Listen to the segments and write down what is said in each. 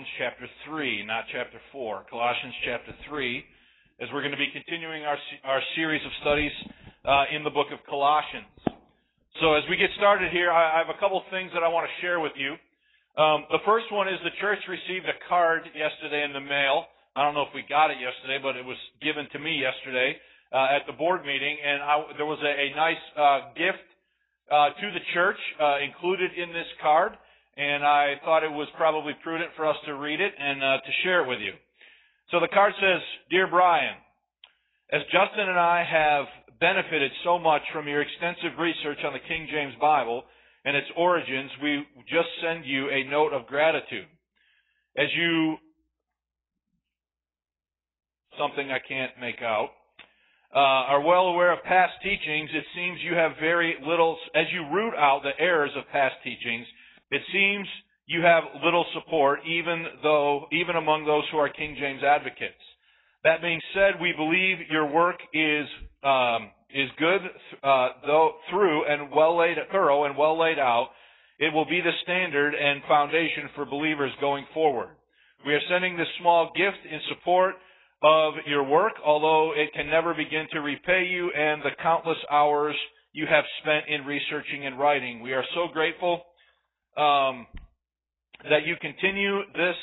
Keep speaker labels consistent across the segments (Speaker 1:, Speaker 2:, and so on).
Speaker 1: Colossians chapter 3, not chapter 4. Colossians chapter 3, as we're going to be continuing our series of studies in the book of Colossians. So as we get started here, I have a couple things that I want to share with you. The first one is the church received a card yesterday in the mail. I don't know if we got it yesterday, but it was given to me yesterday at the board meeting, and there was a nice gift to the church included in this card. And I thought it was probably prudent for us to read it and to share it with you. So the card says, "Dear Brian, as Justin and I have benefited so much from your extensive research on the King James Bible and its origins, we just send you a note of gratitude. As you," something I can't make out, "are well aware of past teachings, it seems you have very little, as you root out the errors of past teachings, it seems you have little support, even among those who are King James advocates. That being said, we believe your work is good, thorough and well laid out. It will be the standard and foundation for believers going forward. We are sending this small gift in support of your work, although it can never begin to repay you and the countless hours you have spent in researching and writing. We are so grateful that you continue this,"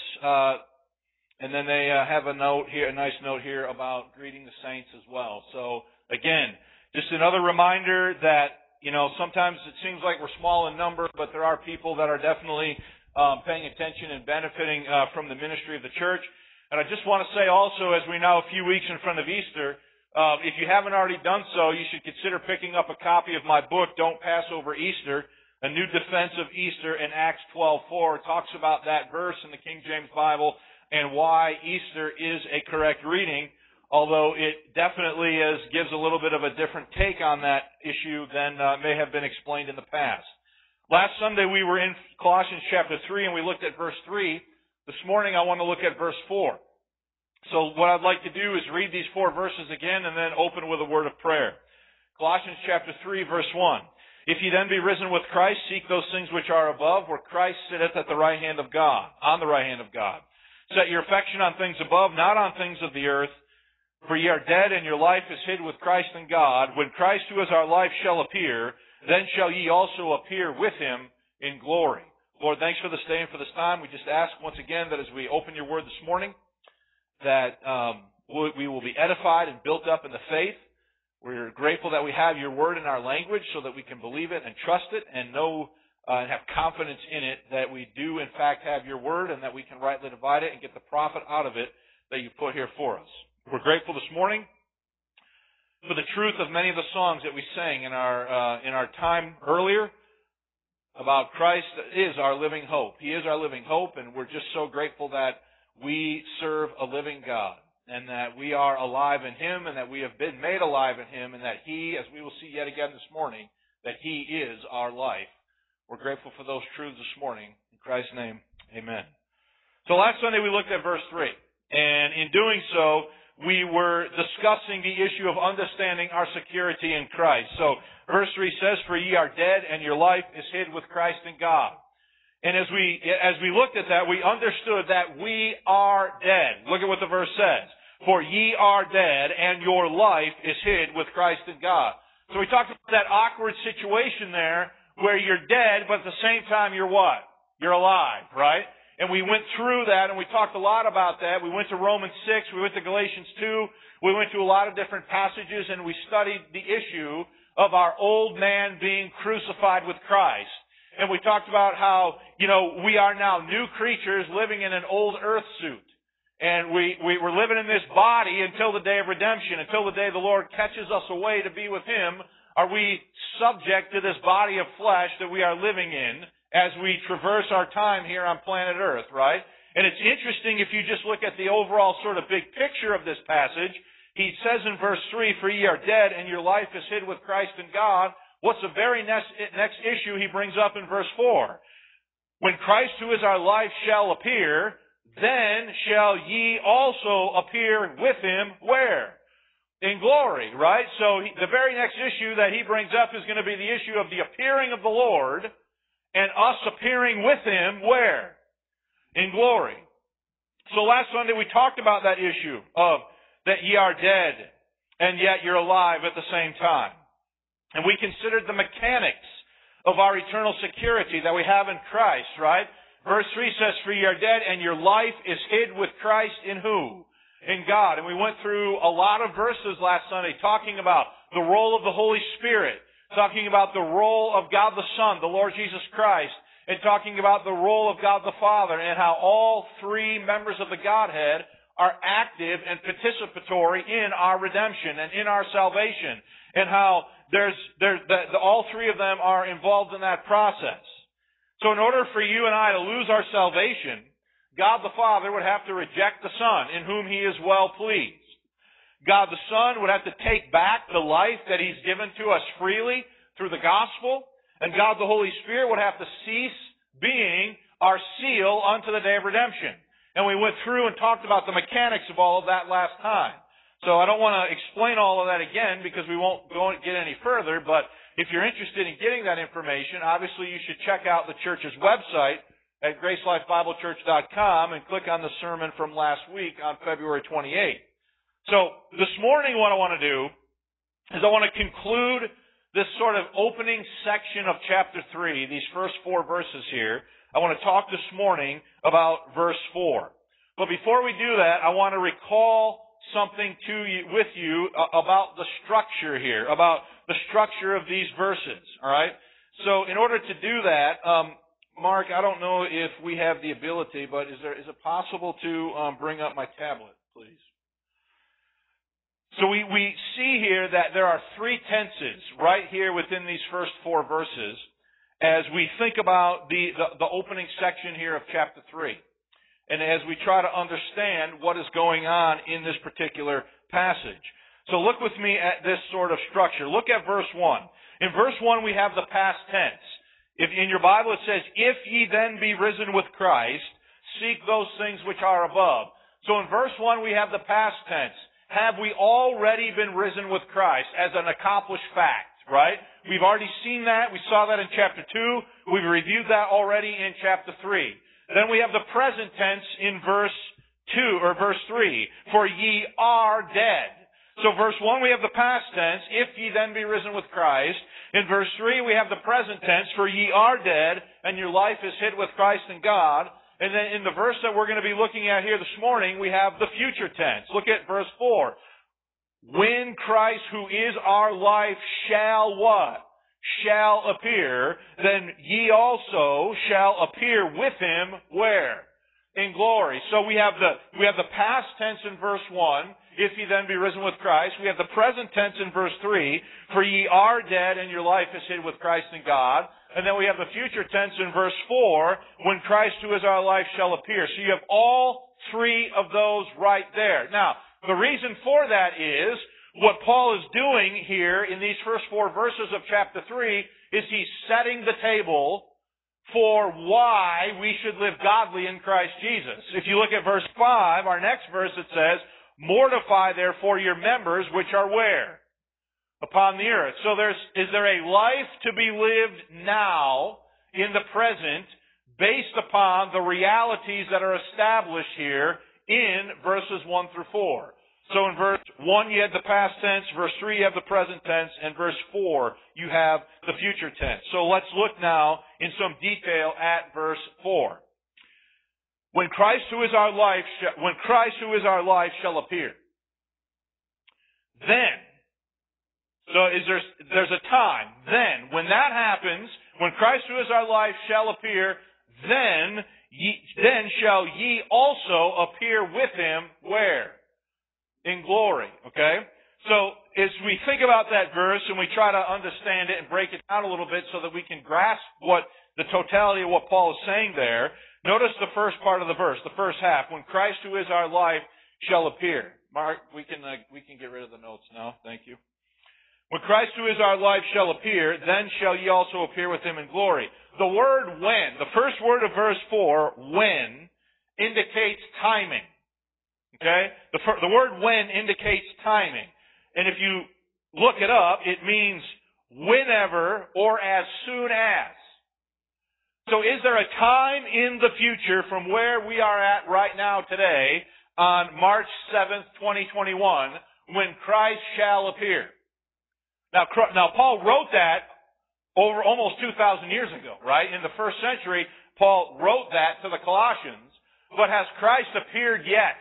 Speaker 1: and then they have a nice note here about greeting the saints as well. So again, just another reminder that, sometimes it seems like we're small in number, but there are people that are definitely paying attention and benefiting from the ministry of the church. And I just want to say also, as we're now a few weeks in front of Easter, if you haven't already done so, you should consider picking up a copy of my book, Don't Pass Over Easter, A New Defense of Easter in Acts 12:4. It talks about that verse in the King James Bible and why Easter is a correct reading, although it definitely gives a little bit of a different take on that issue than may have been explained in the past. Last Sunday we were in Colossians chapter 3 and we looked at verse 3. This morning I want to look at verse 4. So what I'd like to do is read these 4 verses again and then open with a word of prayer. Colossians chapter 3 verse 1. "If ye then be risen with Christ, seek those things which are above, where Christ sitteth at the right hand of God, on the right hand of God. Set your affection on things above, not on things of the earth. For ye are dead, and your life is hid with Christ in God. When Christ, who is our life, shall appear, then shall ye also appear with him in glory." Lord, thanks for this day and for this time. We just ask once again that as we open your word this morning, that we will be edified and built up in the faith. We're grateful that we have your word in our language so that we can believe it and trust it and know and have confidence in it that we do in fact have your word and that we can rightly divide it and get the profit out of it that you put here for us. We're grateful this morning for the truth of many of the songs that we sang in our time earlier about Christ is our living hope. He is our living hope, and we're just so grateful that we serve a living God, and that we are alive in him, and that we have been made alive in him, and that he, as we will see yet again this morning, that he is our life. We're grateful for those truths this morning. In Christ's name, amen. So last Sunday we looked at verse 3, and in doing so, we were discussing the issue of understanding our security in Christ. So verse 3 says, "For ye are dead, and your life is hid with Christ in God." And as we looked at that, we understood that we are dead. Look at what the verse says. "For ye are dead, and your life is hid with Christ in God." So we talked about that awkward situation there where you're dead, but at the same time you're what? You're alive, right? And we went through that, and we talked a lot about that. We went to Romans 6, we went to Galatians 2, we went to a lot of different passages, and we studied the issue of our old man being crucified with Christ. And we talked about how, we are now new creatures living in an old earth suit. And we were living in this body until the day of redemption, until the day the Lord catches us away to be with him. Are we subject to this body of flesh that we are living in as we traverse our time here on planet Earth, right? And it's interesting if you just look at the overall sort of big picture of this passage. He says in verse 3, "For ye are dead, and your life is hid with Christ in God." What's the very next issue he brings up in verse 4? "When Christ, who is our life, shall appear, then shall ye also appear with him," where? In glory, right? So the very next issue that he brings up is going to be the issue of the appearing of the Lord and us appearing with him, where? In glory. So last Sunday we talked about that issue of that ye are dead and yet you're alive at the same time. And we considered the mechanics of our eternal security that we have in Christ, right? Verse 3 says, for ye are dead and your life is hid with Christ in who? In God. And we went through a lot of verses last Sunday talking about the role of the Holy Spirit, talking about the role of God the Son, the Lord Jesus Christ, and talking about the role of God the Father and how all three members of the Godhead are active and participatory in our redemption and in our salvation, and how all three of them are involved in that process. So in order for you and I to lose our salvation, God the Father would have to reject the Son, in whom He is well pleased. God the Son would have to take back the life that He's given to us freely through the gospel, and God the Holy Spirit would have to cease being our seal unto the day of redemption. And we went through and talked about the mechanics of all of that last time. So I don't want to explain all of that again because we won't go and get any further, but if you're interested in getting that information, obviously you should check out the church's website at GraceLifeBibleChurch.com and click on the sermon from last week on February 28th. So this morning what I want to do is I want to conclude this sort of opening section of chapter 3, these first 4 verses here. I want to talk this morning about verse 4. But before we do that, I want to recall something with you about the structure here, about the structure of these verses. All right? So in order to do that, Mark, I don't know if we have the ability, but is it possible to bring up my tablet, please? So we see here that there are 3 tenses right here within these first 4 verses as we think about the opening section here of chapter 3. And as we try to understand what is going on in this particular passage. So look with me at this sort of structure. Look at verse 1. In verse 1 we have the past tense. If in your Bible it says, if ye then be risen with Christ, seek those things which are above. So in verse 1 we have the past tense. Have we already been risen with Christ as an accomplished fact, right? We've already seen that. We saw that in chapter 2. We've reviewed that already in chapter 3. Then we have the present tense in verse 2 or verse 3. For ye are dead. So verse 1 we have the past tense. If ye then be risen with Christ. In verse 3 we have the present tense. For ye are dead and your life is hid with Christ in God. And then in the verse that we're going to be looking at here this morning, we have the future tense. Look at verse 4. When Christ, who is our life, shall what? Shall appear, then ye also shall appear with Him, where? In glory. So we have the past tense in verse 1, if ye then be risen with Christ. We have the present tense in verse 3, for ye are dead and your life is hid with Christ in God. And then we have the future tense in verse 4, when Christ who is our life shall appear. So you have all 3 of those right there. Now, the reason for that is, what Paul is doing here in these first 4 verses of chapter 3 is he's setting the table for why we should live godly in Christ Jesus. If you look at verse 5, our next verse, it says, mortify therefore your members which are where? Upon the earth. So is there a life to be lived now in the present based upon the realities that are established here in verses 1 through 4. So in verse 1 you have the past tense, verse 3 you have the present tense, and verse 4 you have the future tense. So let's look now in some detail at verse 4. When Christ who is our life shall appear. Then, so there's a time. Then, when that happens, when Christ who is our life shall appear, then shall ye also appear with Him, where? In glory. Okay? So, as we think about that verse and we try to understand it and break it down a little bit so that we can grasp what the totality of what Paul is saying there, notice the first part of the verse, the first half. When Christ who is our life shall appear. Mark, we can get rid of the notes now. Thank you. When Christ who is our life shall appear, then shall ye also appear with Him in glory. The word when, the first word of verse 4, when, indicates timing. Okay? The word when indicates timing. And if you look it up, it means whenever or as soon as. So is there a time in the future from where we are at right now today on March 7th, 2021, when Christ shall appear? Now Paul wrote that over almost 2,000 years ago, right? In the first century, Paul wrote that to the Colossians. But has Christ appeared yet?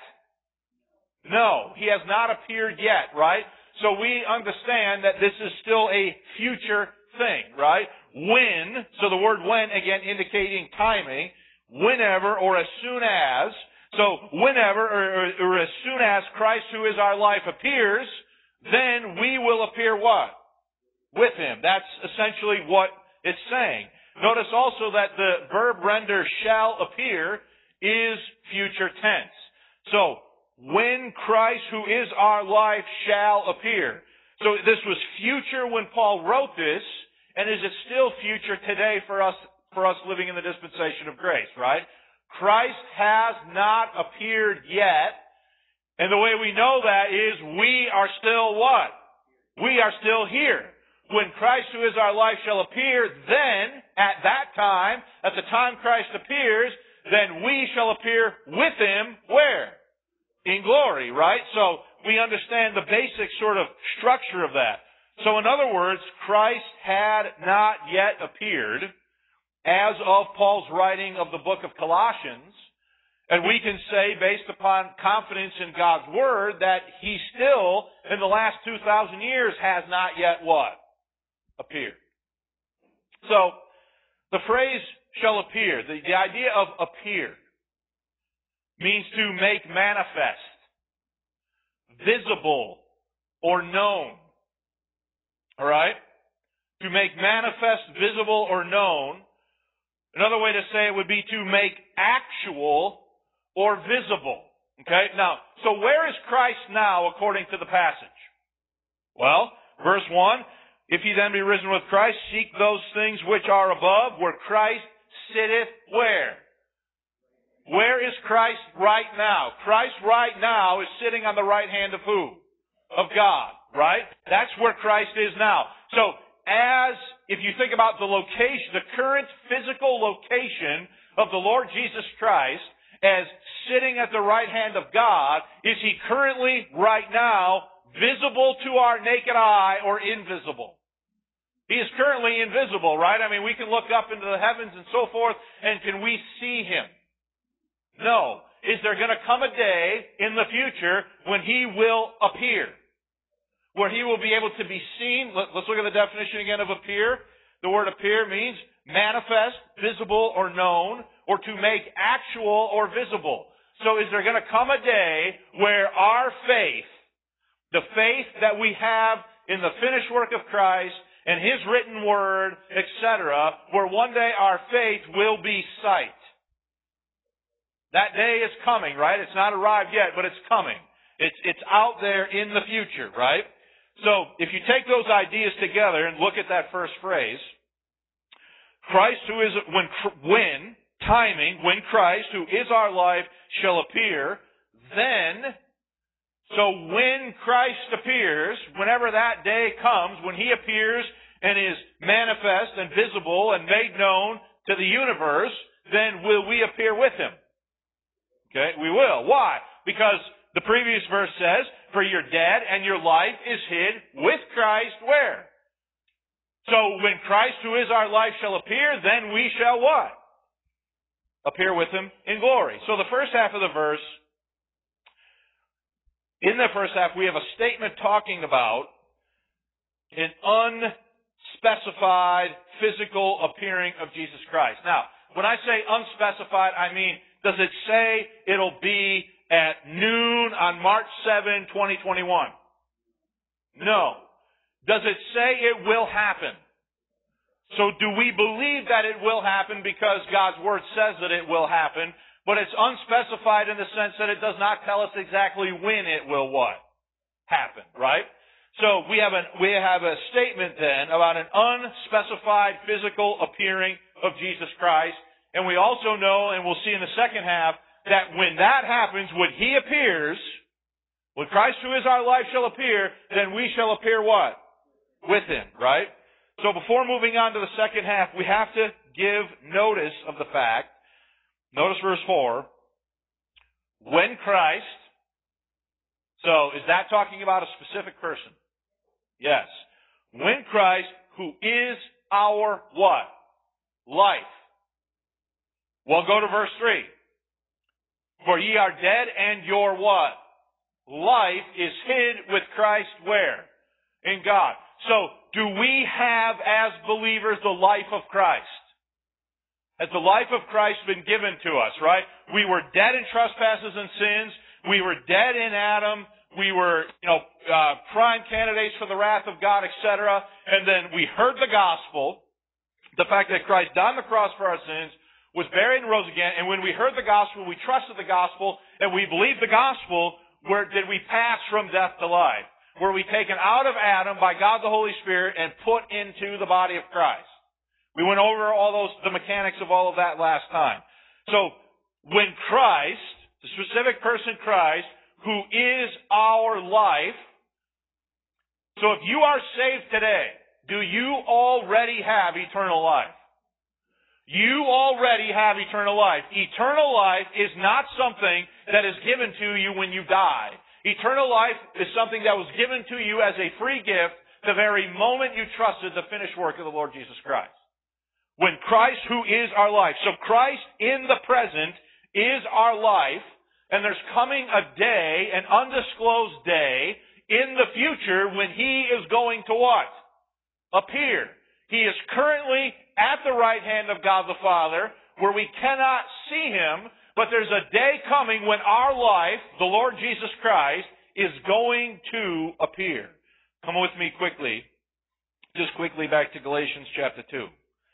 Speaker 1: No, He has not appeared yet, right? So we understand that this is still a future thing, right? When, so the word when, again, indicating timing, whenever or as soon as, so whenever or as soon as Christ, who is our life, appears, then we will appear what? With Him. That's essentially what it's saying. Notice also that the verb render shall appear is future tense. So, when Christ, who is our life, shall appear. So this was future when Paul wrote this, and is it still future today for us living in the dispensation of grace, right? Christ has not appeared yet, and the way we know that is we are still what? We are still here. When Christ, who is our life, shall appear, then, at that time, at the time Christ appears, then we shall appear with Him, where? In glory, right? So, we understand the basic sort of structure of that. So, in other words, Christ had not yet appeared as of Paul's writing of the book of Colossians, and we can say, based upon confidence in God's Word, that He still, in the last 2,000 years, has not yet what? Appeared. So, the phrase shall appear, the idea of appear, means to make manifest, visible, or known. Alright? To make manifest, visible, or known. Another way to say it would be to make actual or visible. Okay? Now, so where is Christ now according to the passage? Well, verse 1, if ye then be risen with Christ, seek those things which are above, where Christ sitteth where? Where is Christ right now? Christ right now is sitting on the right hand of who? Of God, right? That's where Christ is now. So, if you think about the location, the current physical location of the Lord Jesus Christ as sitting at the right hand of God, is He currently, right now, visible to our naked eye or invisible? He is currently invisible, right? I mean, we can look up into the heavens and so forth, and can we see Him? No. Is there going to come a day in the future when He will appear? Where He will be able to be seen? Let's look at the definition again of appear. The word appear means manifest, visible, or known, or to make actual or visible. So is there going to come a day where our faith, the faith that we have in the finished work of Christ, and His written word, etc., where one day our faith will be sight? That day is coming, right? It's not arrived yet, but it's coming. It's out there in the future, right? So, if you take those ideas together and look at that first phrase, Christ who is, when Christ who is our life shall appear, then, so when Christ appears, whenever that day comes, when He appears and is manifest and visible and made known to the universe, then will we appear with Him? Okay, we will. Why? Because the previous verse says, for you're dead and your life is hid with Christ where? So when Christ who is our life shall appear, then we shall what? Appear with Him in glory. So the first half of the verse, in the first half we have a statement talking about an unspecified physical appearing of Jesus Christ. Now, when I say unspecified, I mean, does it say it'll be at noon on March 7, 2021? No. Does it say it will happen? So do we believe that it will happen because God's Word says that it will happen, but it's unspecified in the sense that it does not tell us exactly when it will what? Happen, right? So we have a statement then about an unspecified physical appearing of Jesus Christ. And we also know, and we'll see in the second half, that when that happens, when He appears, when Christ who is our life shall appear, then we shall appear what? With Him, right? So before moving on to the second half, we have to give notice of the fact, notice verse 4, when Christ, so is that talking about a specific person? Yes. When Christ, who is our what? Life. Well, go to verse 3. For ye are dead, and your what? Life is hid with Christ where? In God. So, do we have, as believers, the life of Christ? Has the life of Christ been given to us, right? We were dead in trespasses and sins. We were dead in Adam. We were, prime candidates for the wrath of God, etc. And then we heard the gospel, the fact that Christ died on the cross for our sins, was buried and rose again. And when we heard the gospel, we trusted the gospel, and we believed the gospel, where did we pass from death to life? Were we taken out of Adam by God the Holy Spirit and put into the body of Christ? We went over the mechanics of all of that last time. So, when Christ, the specific person Christ, who is our life, so if you are saved today, do you already have eternal life? You already have eternal life. Eternal life is not something that is given to you when you die. Eternal life is something that was given to you as a free gift the very moment you trusted the finished work of the Lord Jesus Christ. When Christ, who is our life. So Christ in the present is our life, and there's coming a day, an undisclosed day, in the future when He is going to what? Appear. He is currently at the right hand of God the Father, where we cannot see Him, but there's a day coming when our life, the Lord Jesus Christ, is going to appear. Come with me quickly, just quickly back to Galatians chapter 2.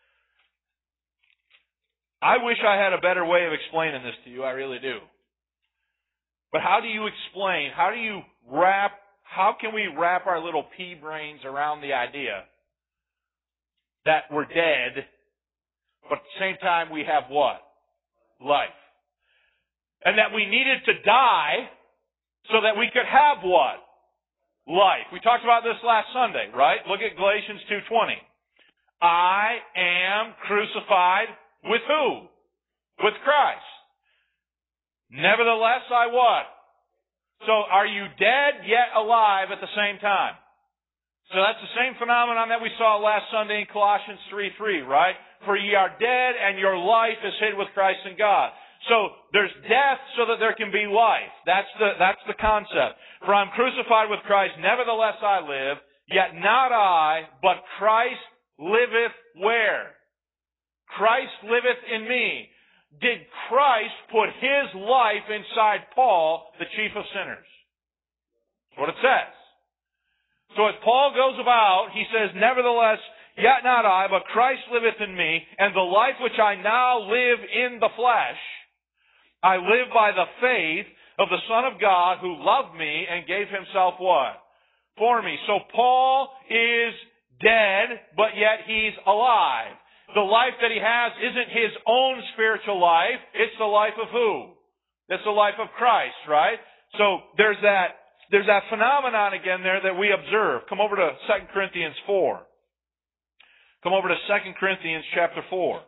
Speaker 1: I wish I had a better way of explaining this to you, I really do. But how do you explain, how can we wrap our little pea brains around the idea that we're dead, but at the same time we have what? Life. And that we needed to die so that we could have what? Life. We talked about this last Sunday, right? Look at Galatians 2:20. I am crucified with who? With Christ. Nevertheless, I what? So are you dead yet alive at the same time? So that's the same phenomenon that we saw last Sunday in Colossians 3:3, right? For ye are dead, and your life is hid with Christ in God. So there's death so that there can be life. That's the concept. For I'm crucified with Christ, nevertheless I live, yet not I, but Christ liveth where? Christ liveth in me. Did Christ put His life inside Paul, the chief of sinners? That's what it says. So as Paul goes about, he says, nevertheless, yet not I, but Christ liveth in me, and the life which I now live in the flesh, I live by the faith of the Son of God who loved me and gave Himself what? For me. So Paul is dead, but yet he's alive. The life that he has isn't his own spiritual life, it's the life of who? It's the life of Christ, right? So there's that phenomenon again there that we observe. Come over to 2 Corinthians 4. Come over to 2 Corinthians chapter 4.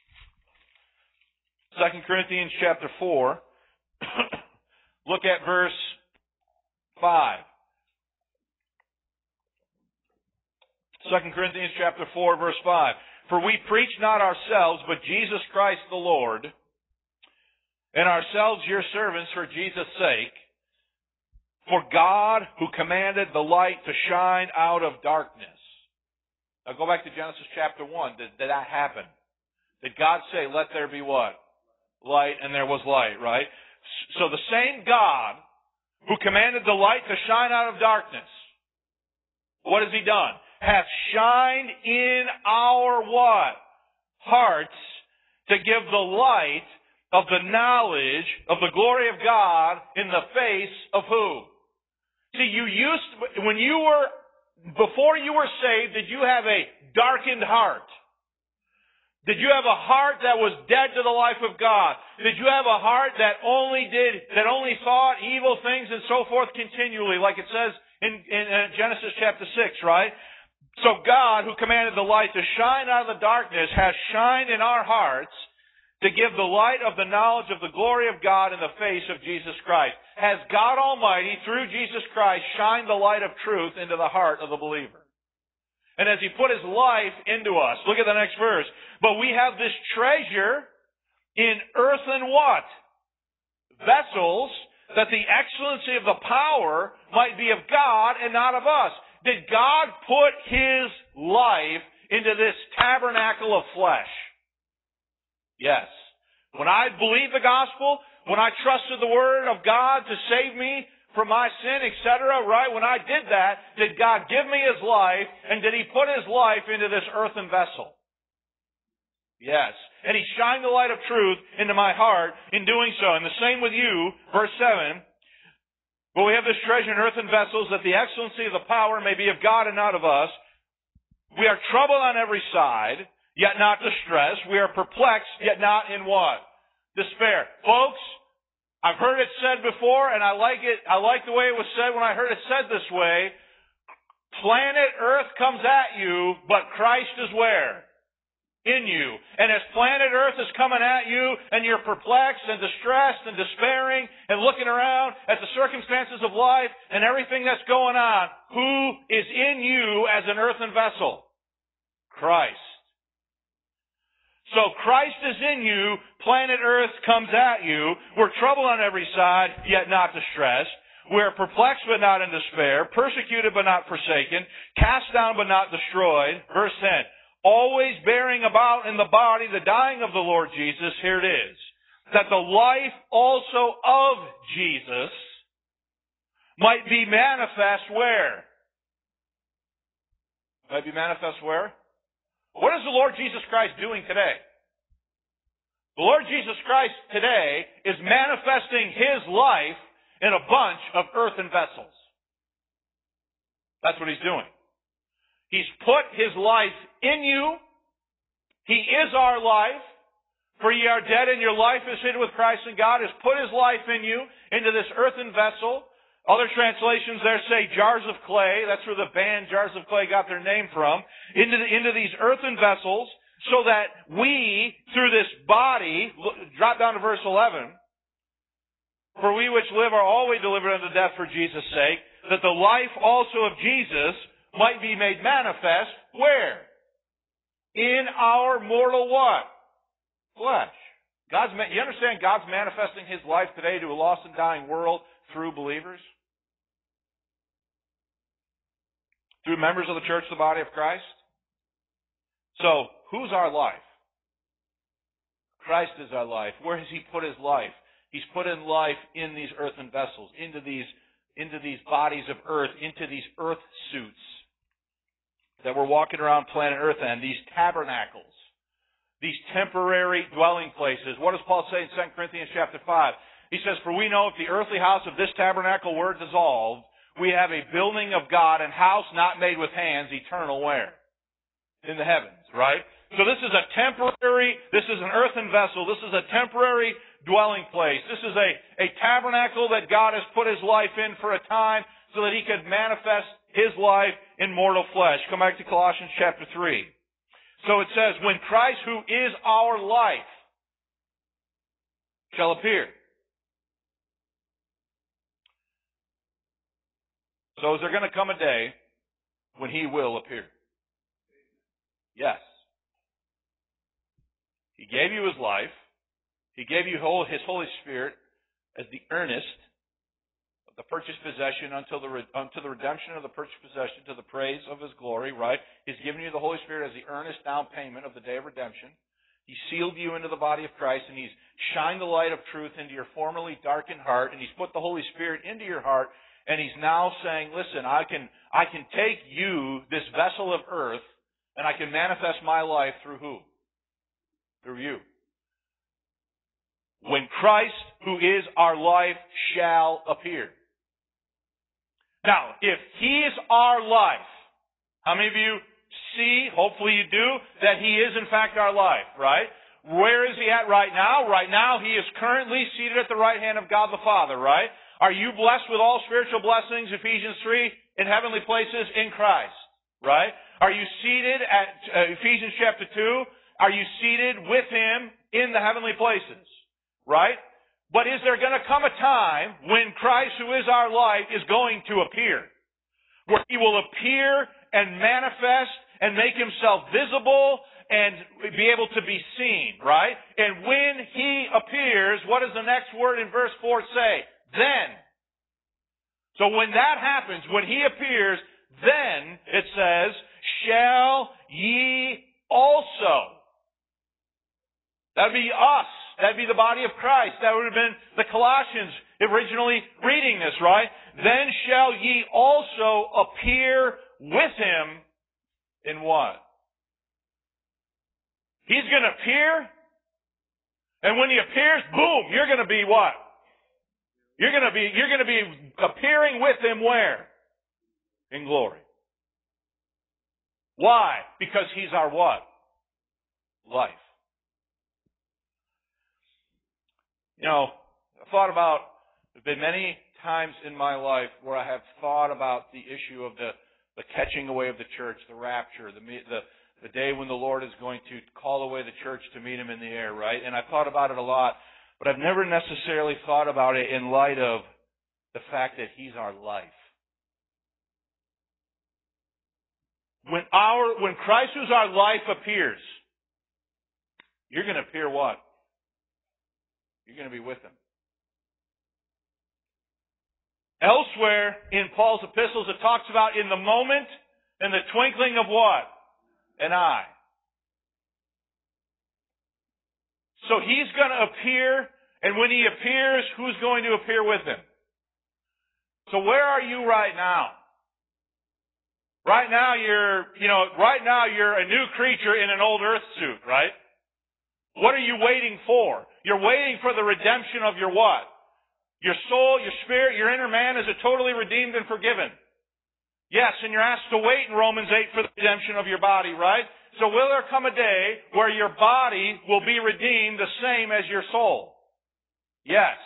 Speaker 1: 2 Corinthians chapter 4. Look at verse 5. 2 Corinthians chapter 4, verse 5. For we preach not ourselves, but Jesus Christ the Lord, and ourselves your servants for Jesus' sake. For God, who commanded the light to shine out of darkness. Now go back to Genesis chapter 1. Did that happen? Did God say, let there be what? Light, and there was light, right? So the same God who commanded the light to shine out of darkness, what has He done? Hath shined in our what? Hearts to give the light of the knowledge of the glory of God in the face of who? See, before you were saved, did you have a darkened heart? Did you have a heart that was dead to the life of God? Did you have a heart that only thought evil things and so forth continually, like it says in Genesis chapter 6, right? So God, who commanded the light to shine out of the darkness, has shined in our hearts to give the light of the knowledge of the glory of God in the face of Jesus Christ. Has God Almighty, through Jesus Christ, shined the light of truth into the heart of the believer. And as He put His life into us, look at the next verse. But we have this treasure in earthen what? Vessels, that the excellency of the power might be of God and not of us. Did God put His life into this tabernacle of flesh? Yes. When I believed the gospel, when I trusted the Word of God to save me from my sin, etc., right? When I did that, did God give me His life, and did He put His life into this earthen vessel? Yes. And He shined the light of truth into my heart in doing so. And the same with you, verse 7. But we have this treasure in earthen vessels, that the excellency of the power may be of God and not of us. We are troubled on every side, yet not distressed. We are perplexed, yet not in what? Despair. Folks, I've heard it said before, and I like it. I like the way it was said when I heard it said this way. Planet Earth comes at you, but Christ is where? In you. And as planet Earth is coming at you, and you're perplexed and distressed and despairing and looking around at the circumstances of life and everything that's going on, who is in you as an earthen vessel? Christ. So Christ is in you, planet Earth comes at you, we're troubled on every side, yet not distressed. We're perplexed but not in despair, persecuted but not forsaken, cast down but not destroyed. Verse 10. Always bearing about in the body the dying of the Lord Jesus, here it is, that the life also of Jesus might be manifest where? Might be manifest where? What is the Lord Jesus Christ doing today? The Lord Jesus Christ today is manifesting His life in a bunch of earthen vessels. That's what He's doing. He's put His life in you. He is our life. For ye are dead and your life is hid with Christ, and God has put His life in you into this earthen vessel. Other translations there say jars of clay. That's where the band Jars of Clay got their name from. Into these earthen vessels, so that we, through this body, drop down to verse 11, for we which live are always delivered unto death for Jesus' sake, that the life also of Jesus might be made manifest, where? In our mortal what? Flesh. You understand God's manifesting His life today to a lost and dying world through believers? Through members of the church, the body of Christ? So, who's our life? Christ is our life. Where has He put His life? He's put in life in these earthen vessels, into these bodies of earth, into these earth suits that we're walking around planet Earth in, these tabernacles, these temporary dwelling places. What does Paul say in 2 Corinthians chapter 5? He says, for we know if the earthly house of this tabernacle were dissolved, we have a building of God, and house not made with hands, eternal where? In the heavens, right? So this is this is an earthen vessel. This is a temporary dwelling place. This is a tabernacle that God has put His life in for a time so that He could manifest His life in mortal flesh. Come back to Colossians chapter 3. So it says, when Christ, who is our life, shall appear. So is there going to come a day when He will appear? Yes. He gave you His life. He gave you His Holy Spirit as the earnest of the purchased possession unto the redemption of the purchased possession, to the praise of His glory, right? He's given you the Holy Spirit as the earnest down payment of the day of redemption. He sealed you into the body of Christ, and He's shined the light of truth into your formerly darkened heart, and He's put the Holy Spirit into your heart, and He's now saying, listen, I can take you, this vessel of earth, and I can manifest my life through who? Through you. When Christ, who is our life, shall appear. Now, if He is our life, how many of you see, hopefully you do, that He is in fact our life, right? Where is He at right now? Right now, He is currently seated at the right hand of God the Father, right? Are you blessed with all spiritual blessings, Ephesians 3, in heavenly places in Christ, right? Are you seated at Ephesians chapter 2? Are you seated with Him in the heavenly places? Right? But is there going to come a time when Christ, who is our life, is going to appear? Where He will appear and manifest and make Himself visible and be able to be seen, right? And when He appears, what does the next word in verse 4 say? Then. So when that happens, when He appears, then, it says, shall ye also. That would be us. That would be the body of Christ. That would have been the Colossians originally reading this, right? Then shall ye also appear with Him in what? He's going to appear, and when He appears, boom, you're going to be what? You're going to be appearing with Him where? In glory. Why? Because He's our what? Life. You know, there's been many times in my life where I have thought about the issue of the catching away of the church, the rapture, the day when the Lord is going to call away the church to meet Him in the air, right? And I've thought about it a lot, but I've never necessarily thought about it in light of the fact that He's our life. When Christ, who's our life, appears, you're going to appear what? You're going to be with Him. Elsewhere in Paul's epistles, it talks about in the moment and the twinkling of what? An eye. So He's going to appear, and when He appears, who's going to appear with Him? So where are you right now? Right now you're a new creature in an old earth suit, right? What are you waiting for? You're waiting for the redemption of your what? Your soul, your spirit, your inner man is totally redeemed and forgiven. Yes, and you're asked to wait in Romans 8 for the redemption of your body, right? So will there come a day where your body will be redeemed the same as your soul? Yes.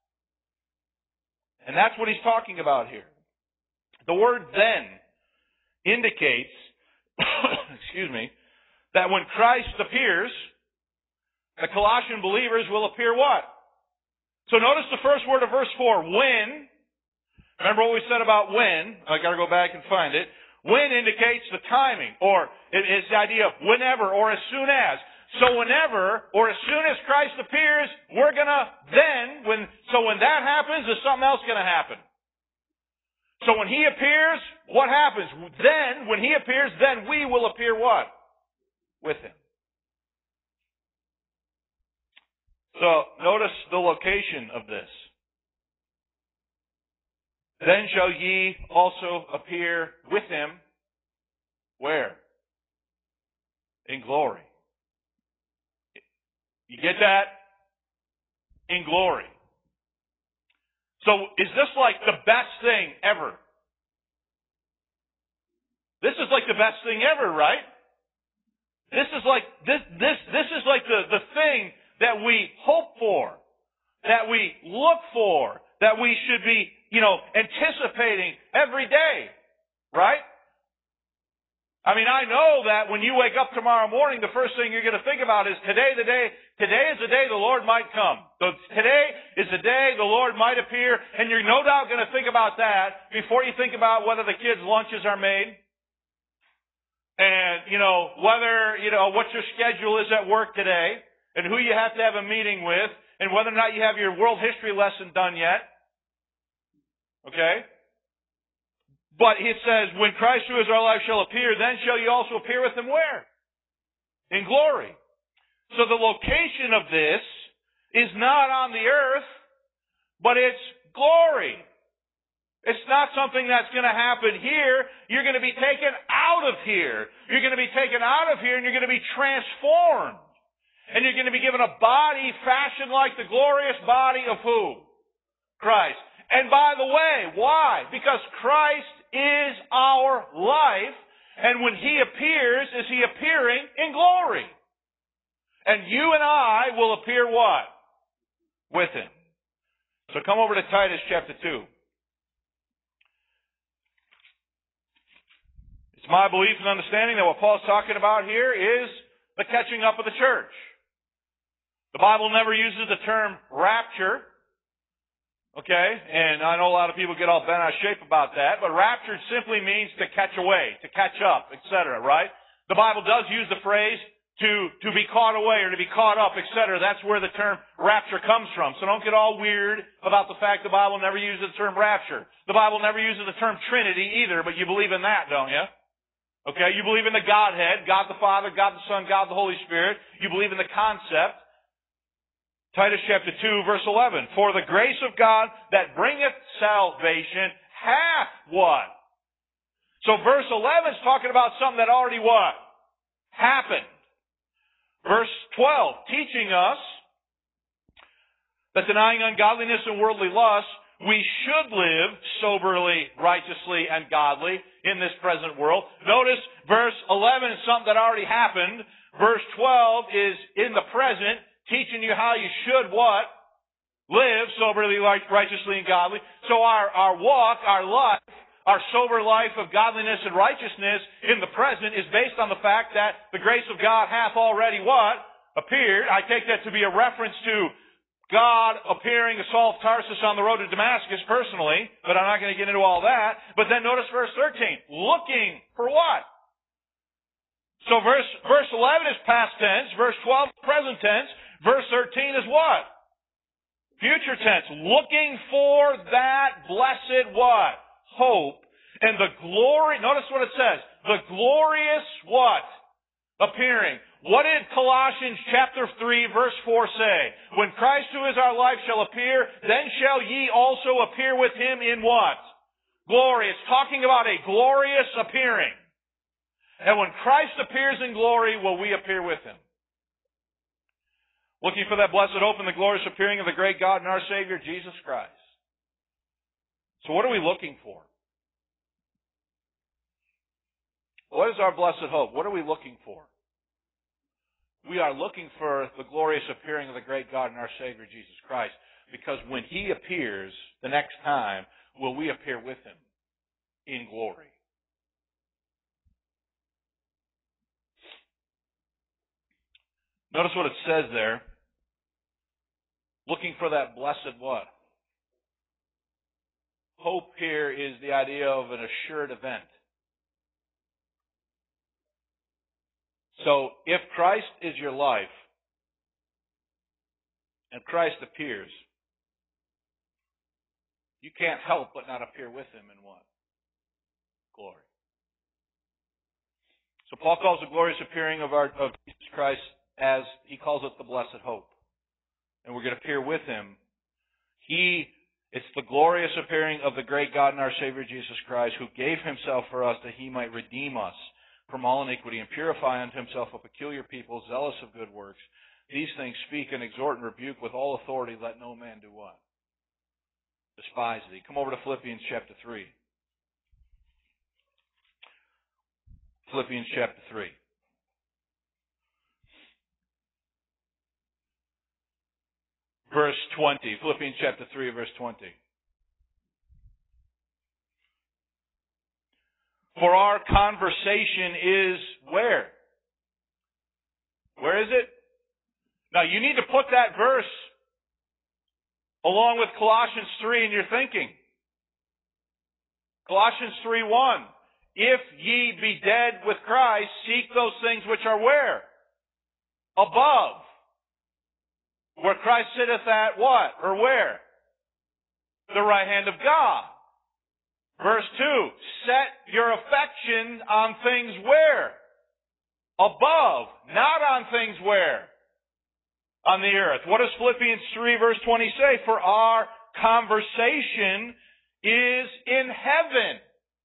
Speaker 1: And that's what he's talking about here. The word then indicates, that when Christ appears, the Colossian believers will appear what? So notice the first word of verse 4, when. Remember what we said about when? I got to go back and find it. When indicates the timing, or it's the idea of whenever or as soon as. So whenever or as soon as Christ appears, we're going to when that happens, is something else going to happen? So when He appears, what happens? Then, when He appears, then we will appear what? With Him. So notice the location of this. Then shall ye also appear with Him. Where? In glory. You get that? In glory. So is this like the best thing ever? This is like the best thing ever, right? This is like the thing that we hope for, that we look for, that we should be, anticipating every day, right? I mean, I know that when you wake up tomorrow morning, the first thing you're going to think about is today is the day the Lord might come. So today is the day the Lord might appear, and you're no doubt going to think about that before you think about whether the kids' lunches are made. And, whether, what your schedule is at work today, and who you have to have a meeting with, and whether or not you have your world history lesson done yet. Okay? But it says, when Christ who is our life shall appear, then shall you also appear with Him where? In glory. So the location of this is not on the earth, but it's glory. It's not something that's going to happen here. You're going to be taken out of here. You're going to be taken out of here and you're going to be transformed. And you're going to be given a body fashioned like the glorious body of who? Christ. And by the way, why? Because Christ is our life, and when He appears, is He appearing in glory. And you and I will appear what? With Him. So come over to Titus chapter 2. It It's my belief and understanding that what Paul's talking about here is the catching up of the church. The Bible never uses the term rapture. Okay? And I know a lot of people get all bent out of shape about that, but rapture simply means to catch away, to catch up, etc., right? The Bible does use the phrase to be caught away or to be caught up, etc. That's where the term rapture comes from. So don't get all weird about the fact the Bible never uses the term rapture. The Bible never uses the term Trinity either, but you believe in that, don't you? Okay, you believe in the Godhead, God the Father, God the Son, God the Holy Spirit. You believe in the concept. Titus chapter 2, verse 11. For the grace of God that bringeth salvation hath what? So verse 11 is talking about something that already what? Happened. Verse 12, teaching us that denying ungodliness and worldly lust, we should live soberly, righteously, and godly in this present world. Notice verse 11 is something that already happened. Verse 12 is in the present, teaching you how you should what? Live soberly, righteously, and godly. So our walk, our life, our sober life of godliness and righteousness in the present is based on the fact that the grace of God hath already what? Appeared. I take that to be a reference to God appearing to Saul of Tarsus on the road to Damascus personally, but I'm not going to get into all that. But then notice verse 13. Looking for what? So verse 11 is past tense. Verse 12 is present tense. Verse 13 is what? Future tense. Looking for that blessed what? Hope and the glory. Notice what it says. The glorious what? Appearing. What did Colossians chapter 3 verse 4 say? When Christ who is our life shall appear, then shall ye also appear with him in what? Glory. It's talking about a glorious appearing. And when Christ appears in glory, will we appear with him? Looking for that blessed hope and the glorious appearing of the great God and our Savior, Jesus Christ. So what are we looking for? What is our blessed hope? What are we looking for? We are looking for the glorious appearing of the great God and our Savior, Jesus Christ. Because when he appears the next time, will we appear with him in glory? Notice what it says there. Looking for that blessed what? Hope here is the idea of an assured event. So, if Christ is your life, and Christ appears, you can't help but not appear with him in what? Glory. So Paul calls the glorious appearing of Jesus Christ as, he calls it the blessed hope. And we're going to appear with him. It's the glorious appearing of the great God and our Savior Jesus Christ, who gave himself for us that he might redeem us from all iniquity and purify unto himself a peculiar people, zealous of good works. These things speak and exhort and rebuke with all authority. Let no man do what? Despise thee. Come over to Philippians chapter 3. Philippians chapter 3. Verse 20. Philippians chapter 3, verse 20. For our conversation is where? Where is it? Now you need to put that verse along with Colossians 3 in your thinking. Colossians 3:1. If ye be dead with Christ, seek those things which are where? Above. Where Christ sitteth at what? Or where? The right hand of God. Verse 2. Set your affection on things where? Above. Not on things where? On the earth. What does Philippians 3 verse 20 say? For our conversation is in heaven,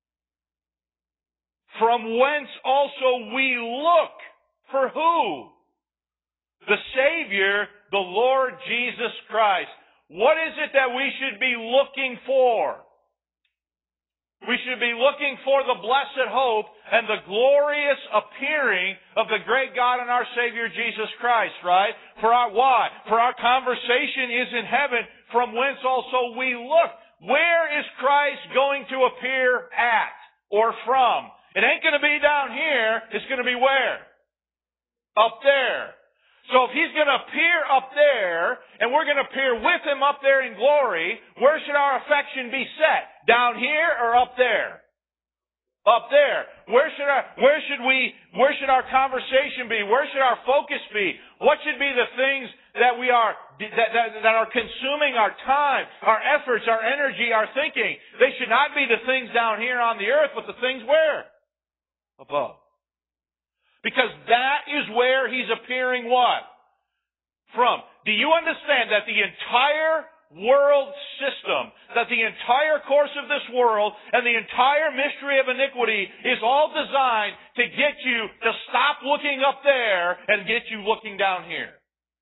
Speaker 1: from whence also we look for who? The Savior, the Lord Jesus Christ. What is it that we should be looking for? We should be looking for the blessed hope and the glorious appearing of the great God and our Savior Jesus Christ, right? For our why? For our conversation is in heaven, from whence also we look. Where is Christ going to appear at or from? It ain't going to be down here. It's going to be where? Up there. So if He's going to appear up there, and we're going to appear with Him up there in glory, where should our affection be set? Down here or up there? Up there. Where should our conversation be? Where should our focus be? What should be the things that that are consuming our time, our efforts, our energy, our thinking? They should not be the things down here on the earth, but the things where? Above. Because that is where He's appearing what? From. Do you understand that the entire world system, that the entire course of this world and the entire mystery of iniquity is all designed to get you to stop looking up there and get you looking down here?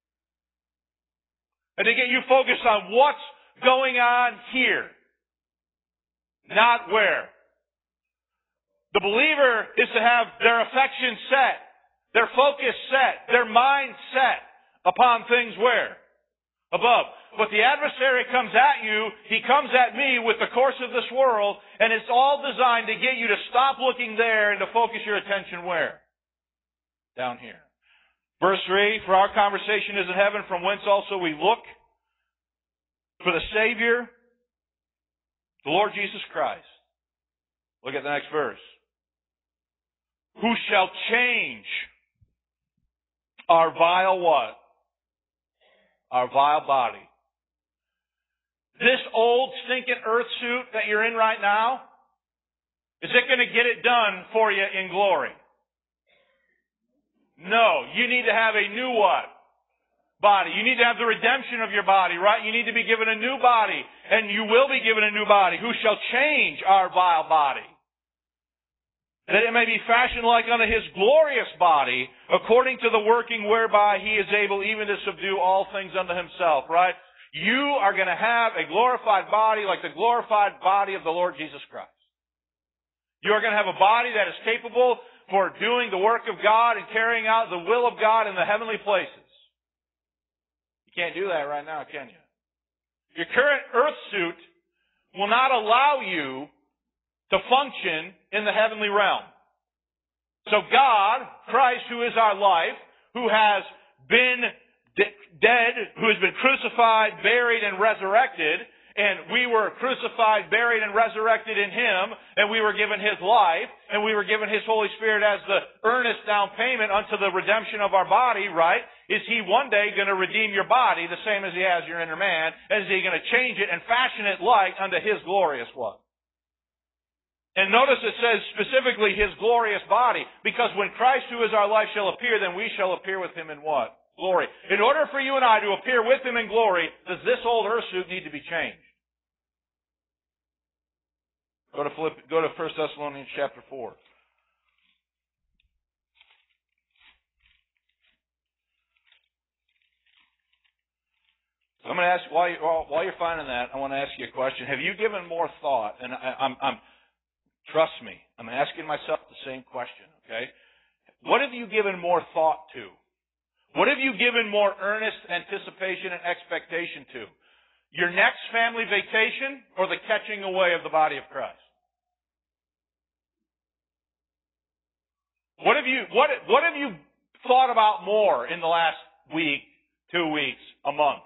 Speaker 1: And to get you focused on what's going on here, not where. The believer is to have their affection set, their focus set, their mind set upon things where? Above. But the adversary comes at you, he comes at me with the course of this world, and it's all designed to get you to stop looking there and to focus your attention where? Down here. Verse 3, for our conversation is in heaven, from whence also we look for the Savior, the Lord Jesus Christ. Look at the next verse. Who shall change our vile what? Our vile body. This old stinking earth suit that you're in right now, is it going to get it done for you in glory? No. You need to have a new what? Body. You need to have the redemption of your body, right? You need to be given a new body. And you will be given a new body. Who shall change our vile body? That it may be fashioned like unto His glorious body, according to the working whereby He is able even to subdue all things unto Himself, right? You are going to have a glorified body like the glorified body of the Lord Jesus Christ. You are going to have a body that is capable for doing the work of God and carrying out the will of God in the heavenly places. You can't do that right now, can you? Your current earth suit will not allow you to function in the heavenly realm. So God, Christ, who is our life, who has been dead, who has been crucified, buried, and resurrected, and we were crucified, buried, and resurrected in Him, and we were given His life, and we were given His Holy Spirit as the earnest down payment unto the redemption of our body, right? Is He one day going to redeem your body the same as He has your inner man? And is He going to change it and fashion it like unto His glorious one? And notice it says specifically His glorious body, because when Christ, who is our life, shall appear, then we shall appear with Him in what? Glory. In order for you and I to appear with Him in glory, does this old earth suit need to be changed? Go to 1 Thessalonians chapter 4. I'm going to ask, while you're finding that, I want to ask you a question. Have you given more thought? And trust me, I'm asking myself the same question, okay? What have you given more thought to? What have you given more earnest anticipation and expectation to? Your next family vacation or the catching away of the body of Christ? What have you thought about more in the last week, 2 weeks, a month?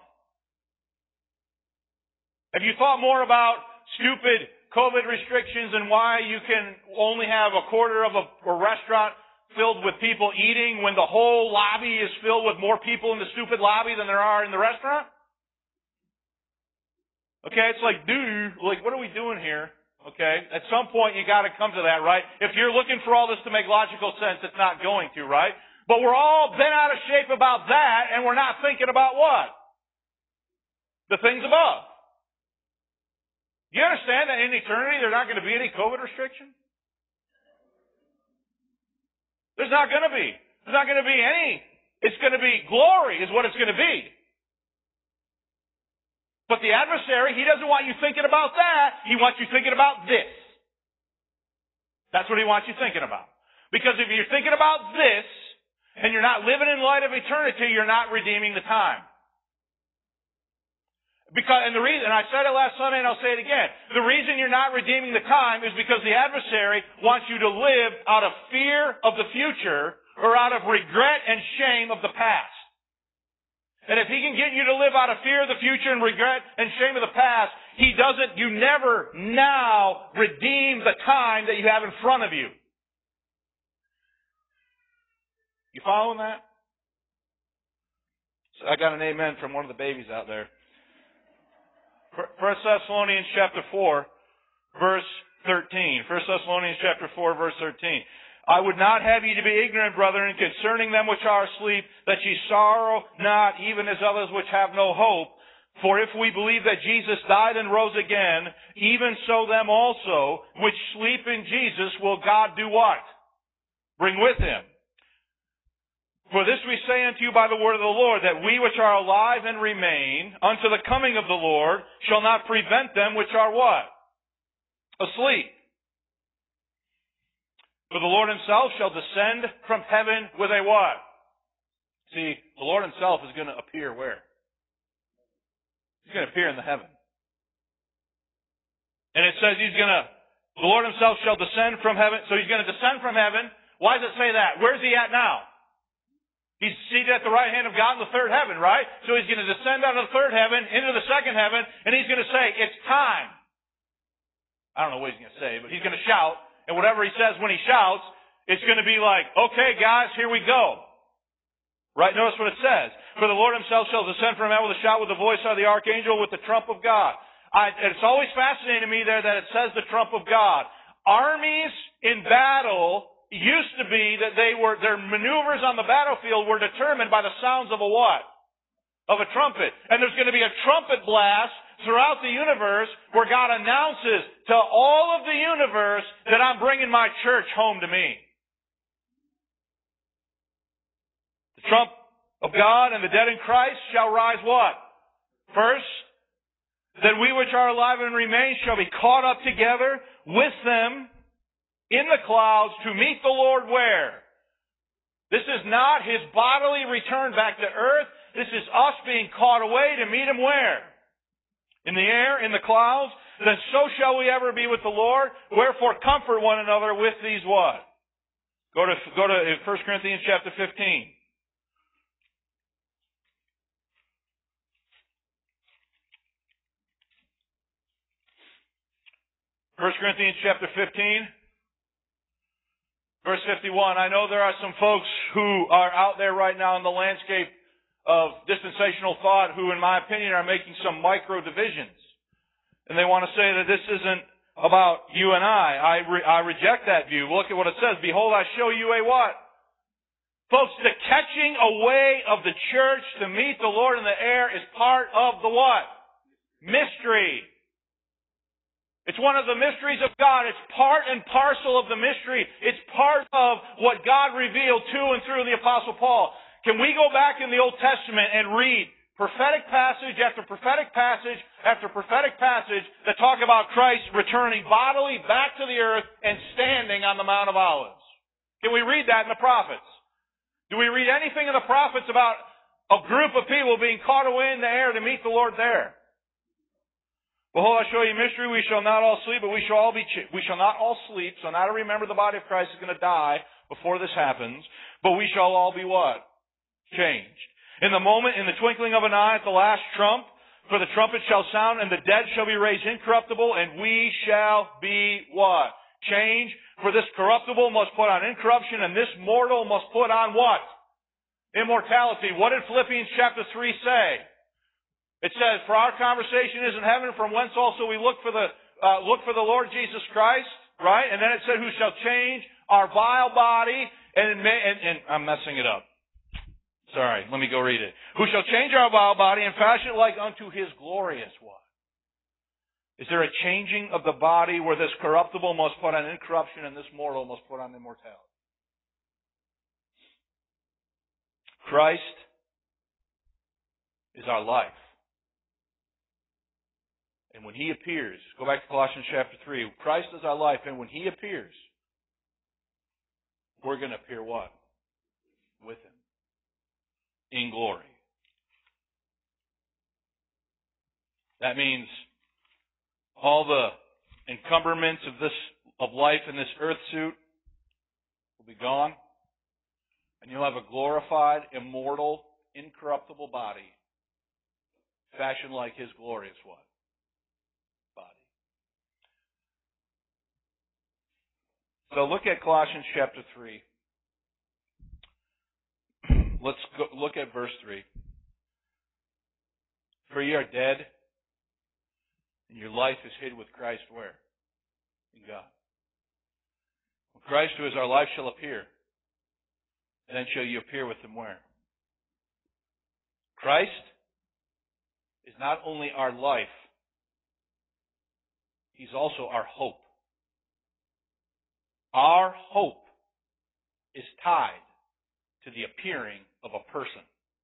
Speaker 1: Have you thought more about stupid COVID restrictions and why you can only have a quarter of a restaurant filled with people eating when the whole lobby is filled with more people in the stupid lobby than there are in the restaurant? Okay, it's like, dude, what are we doing here? Okay, at some point you got to come to that, right? If you're looking for all this to make logical sense, it's not going to, right? But we're all bent out of shape about that, and we're not thinking about what? The things above. Do you understand that in eternity there's not going to be any COVID restriction? There's not going to be. There's not going to be any. It's going to be glory is what it's going to be. But the adversary, he doesn't want you thinking about that. He wants you thinking about this. That's what he wants you thinking about. Because if you're thinking about this, and you're not living in light of eternity, you're not redeeming the time. And the reason, and I said it last Sunday and I'll say it again, the reason you're not redeeming the time is because the adversary wants you to live out of fear of the future or out of regret and shame of the past. And if he can get you to live out of fear of the future and regret and shame of the past, you never now redeem the time that you have in front of you. You following that? So I got an amen from one of the babies out there. 1 Thessalonians chapter 4, verse 13. 1 Thessalonians chapter 4, verse 13. I would not have you to be ignorant, brethren, concerning them which are asleep, that ye sorrow not, even as others which have no hope. For if we believe that Jesus died and rose again, even so them also, which sleep in Jesus, will God do what? Bring with him. For this we say unto you by the word of the Lord, that we which are alive and remain unto the coming of the Lord shall not prevent them which are what? Asleep. For the Lord himself shall descend from heaven with a what? See, the Lord himself is going to appear where? He's going to appear in the heaven. And it says the Lord himself shall descend from heaven. So he's going to descend from heaven. Why does it say that? Where's he at now? He's seated at the right hand of God in the third heaven, right? So he's going to descend out of the third heaven into the second heaven, and he's going to say, it's time. I don't know what he's going to say, but he's going to shout, and whatever he says when he shouts, it's going to be like, okay, guys, here we go. Right? Notice what it says. For the Lord himself shall descend from heaven with a shout, with the voice of the archangel, with the trump of God. It's always fascinating to me there that it says the trump of God. Armies in battle used to be that their maneuvers on the battlefield were determined by the sounds of a what? Of a trumpet. And there's going to be a trumpet blast throughout the universe where God announces to all of the universe that I'm bringing my church home to me. The trump of God and the dead in Christ shall rise what? First, that we which are alive and remain shall be caught up together with them in the clouds to meet the Lord where? This is not his bodily return back to earth. This is us being caught away to meet him where? In the air, in the clouds. Then so shall we ever be with the Lord. Wherefore comfort one another with these what? Go to 1 Corinthians chapter 15. 1 Corinthians chapter 15. Verse 51, I know there are some folks who are out there right now in the landscape of dispensational thought who, in my opinion, are making some micro divisions. And they want to say that this isn't about you and I. I reject that view. Look at what it says. Behold, I show you a what? Folks, the catching away of the church to meet the Lord in the air is part of the what? Mystery. It's one of the mysteries of God. It's part and parcel of the mystery. It's part of what God revealed to and through the Apostle Paul. Can we go back in the Old Testament and read prophetic passage after prophetic passage after prophetic passage that talk about Christ returning bodily back to the earth and standing on the Mount of Olives? Can we read that in the prophets? Do we read anything in the prophets about a group of people being caught away in the air to meet the Lord there? Behold, I show you a mystery. We shall not all sleep, but we shall not all sleep. So now to remember the body of Christ is going to die before this happens. But we shall all be what? Changed. In the moment, in the twinkling of an eye at the last trump, for the trumpet shall sound, and the dead shall be raised incorruptible, and we shall be what? Changed. For this corruptible must put on incorruption, and this mortal must put on what? Immortality. What did Philippians chapter 3 say? It says, for our conversation is in heaven, from whence also we look for the Lord Jesus Christ, right? And then it said, who shall change our vile body, and I'm messing it up. Sorry, let me go read it. Who shall change our vile body and fashion it like unto his glorious what? Is there a changing of the body where this corruptible must put on incorruption and this mortal must put on immortality? Christ is our life. And when he appears, go back to Colossians chapter 3, Christ is our life, and when he appears, we're going to appear what? With him. In glory. That means all the encumberments of life in this earth suit will be gone, and you'll have a glorified, immortal, incorruptible body, fashioned like His glorious what? Body. So look at Colossians chapter 3. Let's look at verse 3. For ye are dead, and your life is hid with Christ where? In God. When Christ, who is our life, shall appear, then shall you appear with Him where? Christ is not only our life, He's also our hope. Our hope is tied to the appearing of a person.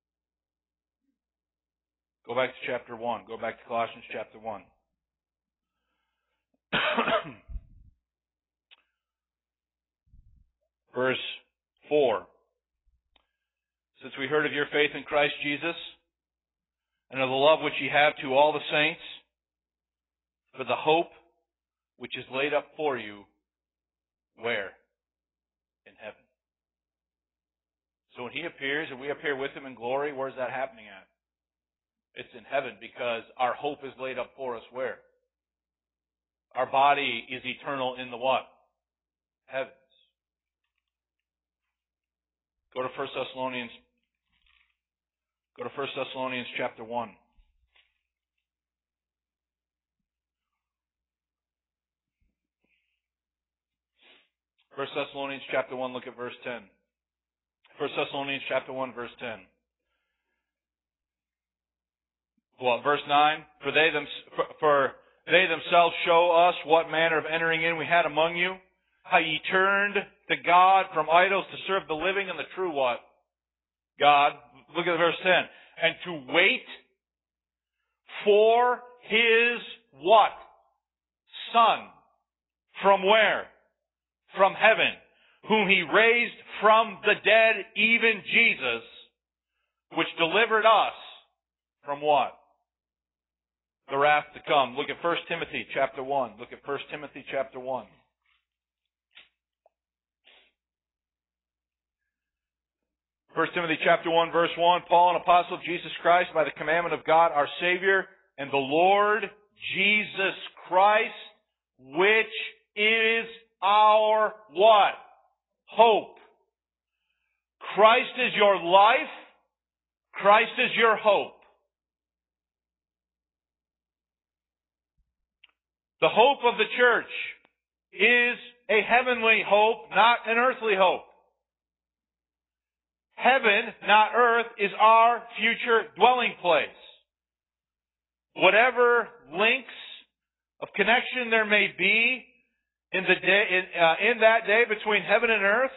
Speaker 1: Go back to chapter 1. Go back to Colossians chapter 1. Verse 4. Since we heard of your faith in Christ Jesus, and of the love which ye have to all the saints, for the hope which is laid up for you, where? In heaven. So when He appears and we appear with Him in glory, where's that happening at? It's in heaven, because our hope is laid up for us where? Our body is eternal in the what? Heavens. Go to 1 Thessalonians. Go to 1 Thessalonians chapter 1. First Thessalonians chapter 1, look at verse 10. 1 Thessalonians chapter 1, verse 10. Well, verse 9. For they themselves show us what manner of entering in we had among you, how ye turned to God from idols to serve the living and the true what? God. Look at verse 10. And to wait for His what? Son. From where? From heaven. Whom He raised from the dead, even Jesus, which delivered us from what? The wrath to come. Look at 1 Timothy chapter 1. Look at 1 Timothy chapter 1. 1 Timothy chapter 1, verse 1, Paul, an apostle of Jesus Christ, by the commandment of God our Savior, and the Lord Jesus Christ, which is our what? Hope. Christ is your life. Christ is your hope. The hope of the church is a heavenly hope, not an earthly hope. Heaven, not earth, is our future dwelling place. Whatever links of connection there may be in that day between heaven and earth,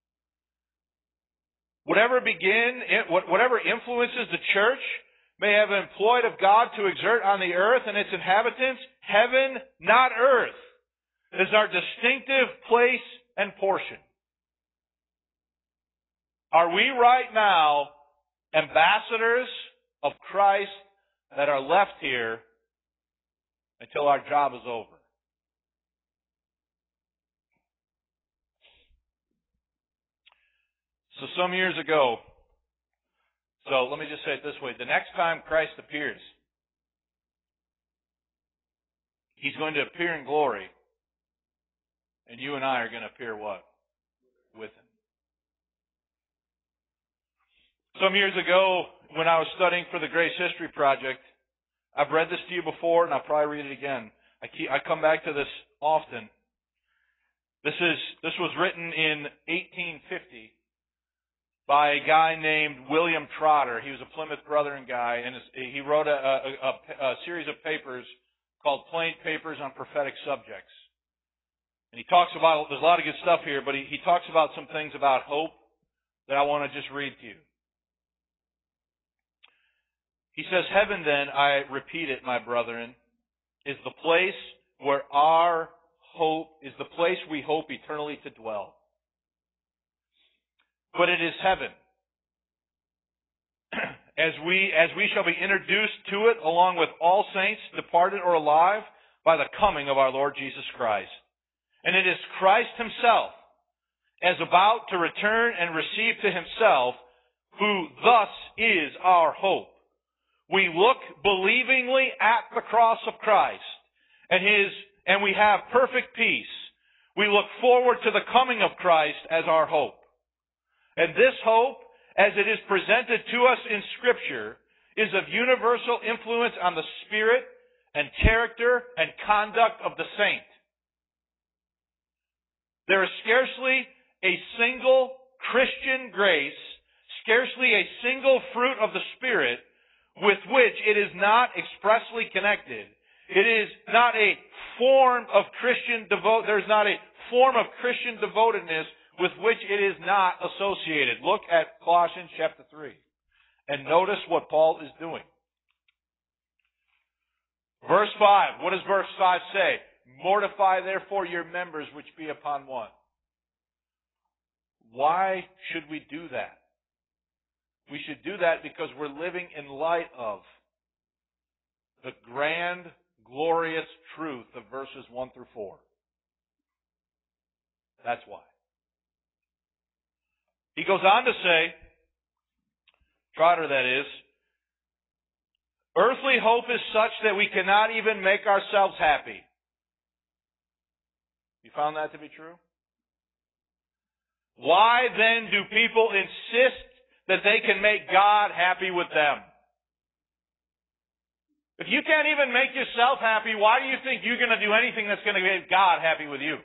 Speaker 1: whatever influences the church may have employed of God to exert on the earth and its inhabitants, heaven, not earth, is our distinctive place and portion. Are we right now ambassadors of Christ that are left here until our job is over? So some years ago, so let me just say it this way, the next time Christ appears, He's going to appear in glory, and you and I are going to appear what? With Him. Some years ago, when I was studying for the Grace History Project, I've read this to you before, and I'll probably read it again. I come back to this often. This was written in 1850 by a guy named William Trotter. He was a Plymouth Brethren guy, and he wrote a series of papers called Plain Papers on Prophetic Subjects. And he talks about, there's a lot of good stuff here, but he talks about some things about hope that I want to just read to you. He says, heaven then, I repeat it, my brethren, is the place where our hope, is the place we hope eternally to dwell. But it is heaven. as we shall be introduced to it along with all saints, departed or alive, by the coming of our Lord Jesus Christ. And it is Christ himself, as about to return and receive to himself, who thus is our hope. We look believingly at the cross of Christ, and we have perfect peace. We look forward to the coming of Christ as our hope. And this hope, as it is presented to us in Scripture, is of universal influence on the spirit and character and conduct of the saint. There is scarcely a single Christian grace, scarcely a single fruit of the Spirit with which it is not expressly connected. It is not a form of there's not a form of Christian devotedness with which it is not associated. Look at Colossians chapter 3 and notice what Paul is doing. Verse 5. What does verse 5 say? Mortify therefore your members which be upon what? Why should we do that? We should do that because we're living in light of the grand, glorious truth of verses 1 through 4. That's why. He goes on to say, Trotter that is, earthly hope is such that we cannot even make ourselves happy. You found that to be true? Why then do people insist that they can make God happy with them? If you can't even make yourself happy, why do you think you're going to do anything that's going to make God happy with you?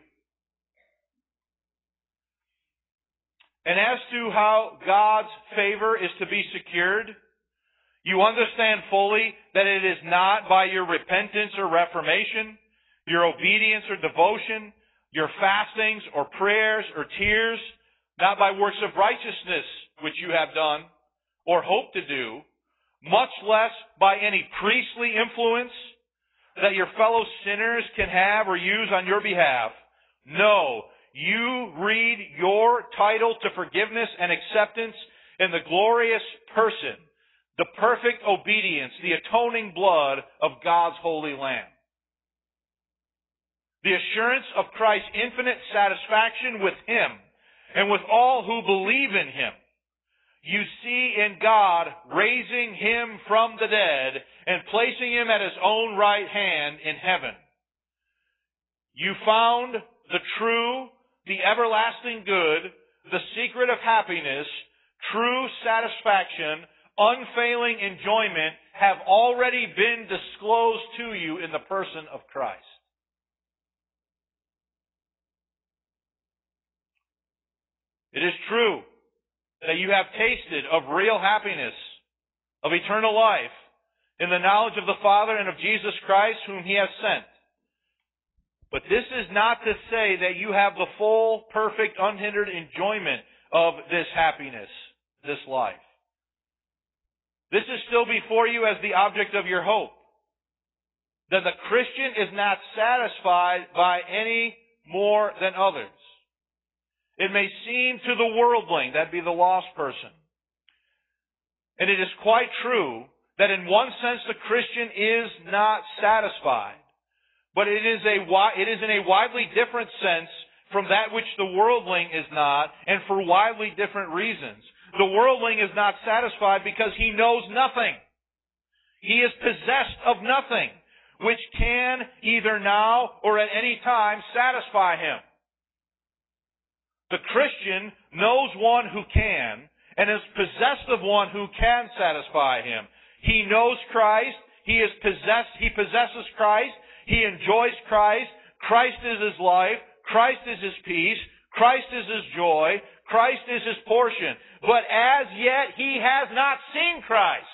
Speaker 1: And as to how God's favor is to be secured, you understand fully that it is not by your repentance or reformation, your obedience or devotion, your fastings or prayers or tears, not by works of righteousness which you have done or hope to do, much less by any priestly influence that your fellow sinners can have or use on your behalf. No, you read your title to forgiveness and acceptance in the glorious person, the perfect obedience, the atoning blood of God's holy Lamb. The assurance of Christ's infinite satisfaction with Him and with all who believe in Him. You see in God raising Him from the dead and placing Him at His own right hand in heaven. You found the true, the everlasting good, the secret of happiness, true satisfaction, unfailing enjoyment have already been disclosed to you in the person of Christ. It is true that you have tasted of real happiness, of eternal life, in the knowledge of the Father and of Jesus Christ whom He has sent. But this is not to say that you have the full, perfect, unhindered enjoyment of this happiness, this life. This is still before you as the object of your hope. That the Christian is not satisfied by any more than others. It may seem to the worldling, that'd be the lost person. And it is quite true that in one sense the Christian is not satisfied. But it is in a widely different sense from that which the worldling is not, and for widely different reasons. The worldling is not satisfied because he knows nothing. He is possessed of nothing, which can either now or at any time satisfy him. The Christian knows one who can, and is possessed of one who can satisfy him. He knows Christ, he possesses Christ, he enjoys Christ, Christ is his life, Christ is his peace, Christ is his joy, Christ is his portion. But as yet he has not seen Christ.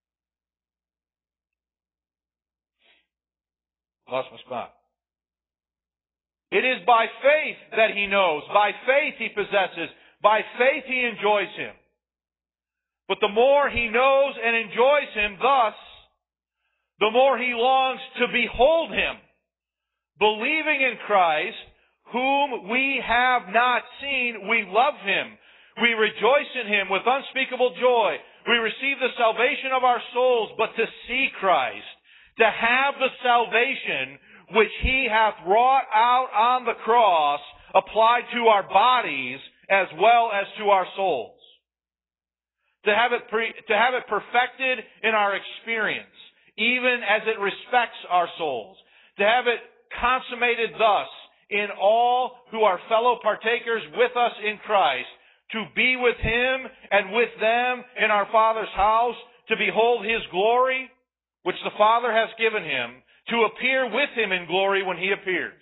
Speaker 1: Lost my spot. It is by faith that he knows. By faith he possesses. By faith he enjoys him. But the more he knows and enjoys him, thus, the more he longs to behold him, believing in Christ, whom we have not seen. We love him. We rejoice in him with unspeakable joy. We receive the salvation of our souls, but to see Christ, to have the salvation which He hath wrought out on the cross applied to our bodies as well as to our souls. To have it perfected in our experience, even as it respects our souls. To have it consummated thus in all who are fellow partakers with us in Christ, to be with Him and with them in our Father's house, to behold His glory, which the Father has given Him, to appear with Him in glory when He appears.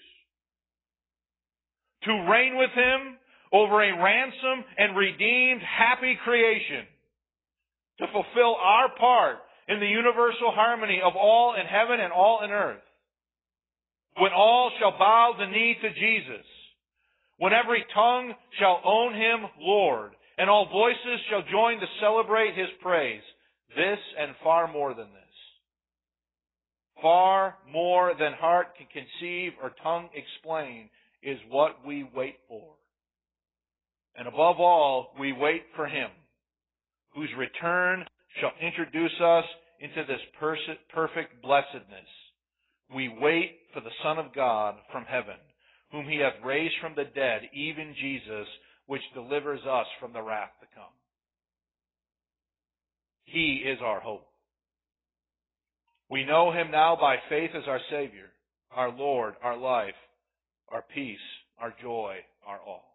Speaker 1: To reign with Him over a ransomed and redeemed happy creation. To fulfill our part in the universal harmony of all in heaven and all in earth. When all shall bow the knee to Jesus. When every tongue shall own Him Lord, and all voices shall join to celebrate His praise. This and far more than this. Far more than heart can conceive or tongue explain is what we wait for. And above all, we wait for Him, whose return shall introduce us into this perfect blessedness. We wait for the Son of God from heaven, whom He hath raised from the dead, even Jesus, which delivers us from the wrath to come. He is our hope. We know Him now by faith as our Savior, our Lord, our life, our peace, our joy, our all.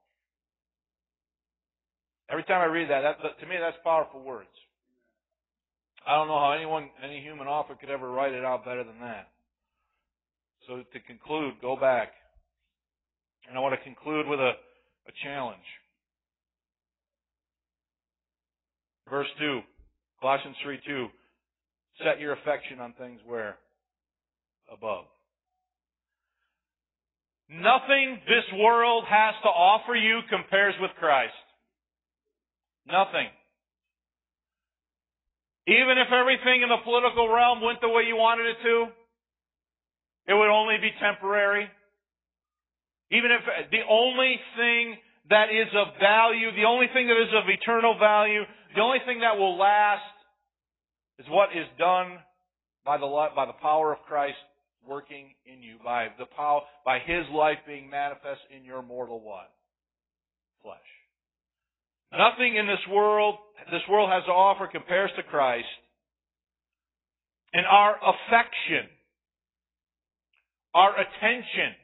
Speaker 1: Every time I read that, to me, that's powerful words. I don't know how any human author could ever write it out better than that. So to conclude, go back. And I want to conclude with a challenge. Verse 2, Colossians 3:2. Set your affection on things where? Above. Nothing this world has to offer you compares with Christ. Nothing. Even if everything in the political realm went the way you wanted it to, it would only be temporary. Even if the only thing that is of value, the only thing that is of eternal value, the only thing that will last is what is done by the power of Christ working in you, by His life being manifest in your mortal what? Flesh. Nothing in this world has to offer compares to Christ. And our affection, our attention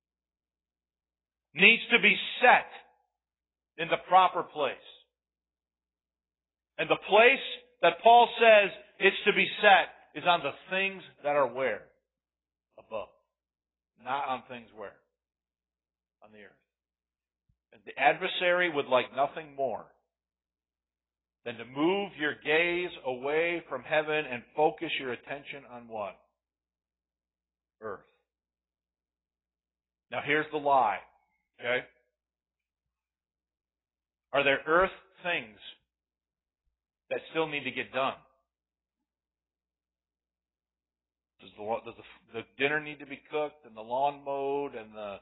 Speaker 1: needs to be set in the proper place. And the place that Paul says it's to be set is on the things that are where? Above. Not on things where? On the earth. And the adversary would like nothing more than to move your gaze away from heaven and focus your attention on what? Earth. Now here's the lie. Okay? Are there earth things that still need to get done? Does the dinner need to be cooked and the lawn mowed and the,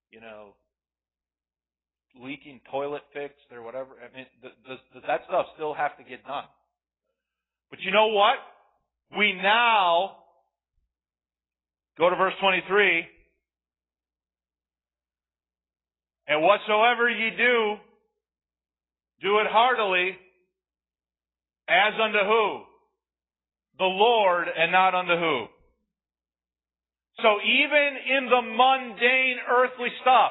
Speaker 1: leaking toilet fixed or whatever? I mean, does that stuff still have to get done? But you know what? We now, go to verse 23, and whatsoever ye do, do it heartily, as unto who? The Lord, and not unto who? So even in the mundane earthly stuff,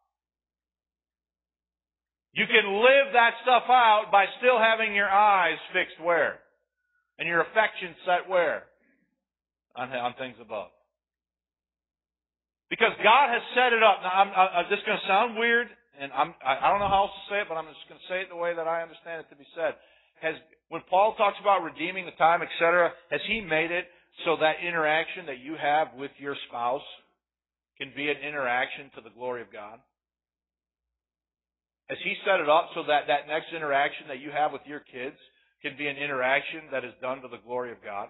Speaker 1: you can live that stuff out by still having your eyes fixed where? And your affection set where? On things above. Because God has set it up. Now, this is going to sound weird, and I don't know how else to say it, but I'm just going to say it the way that I understand it to be said. When Paul talks about redeeming the time, etc., has he made it so that interaction that you have with your spouse can be an interaction to the glory of God? Has he set it up so that that next interaction that you have with your kids can be an interaction that is done to the glory of God?